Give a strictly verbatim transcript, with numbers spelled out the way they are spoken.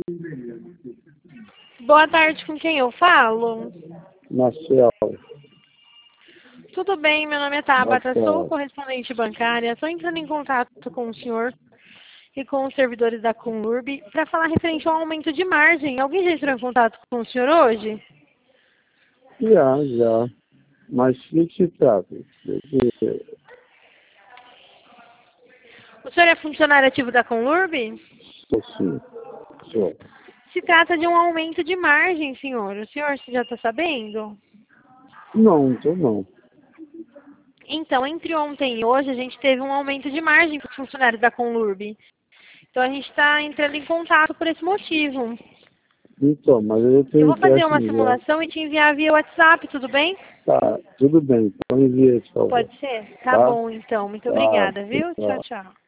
Boa tarde, com quem eu falo? Marcelo. Tudo bem, meu nome é Tabata, Marcelo. sou correspondente bancária. Estou entrando em contato com o senhor e com os servidores da Conlurb para falar referente ao aumento de margem. Alguém já entrou em contato com o senhor hoje? Já, já. Mas o que se trata? De- O senhor é funcionário ativo da Conlurb? Sou sim. Sou. Se trata de um aumento de margem, senhor. O senhor já está sabendo? Não, então não. Então, entre ontem e hoje, a gente teve um aumento de margem para os funcionários da Conlurb. Então, a gente está entrando em contato por esse motivo. Então, mas eu Eu tenho vou fazer uma empréstimo já. simulação e te enviar via WhatsApp, tudo bem? Tá, tudo bem. Então envia, por favor. Pode ser? Tá Tá? bom, então. Muito Tá, obrigada, viu? tá. Tchau, tchau.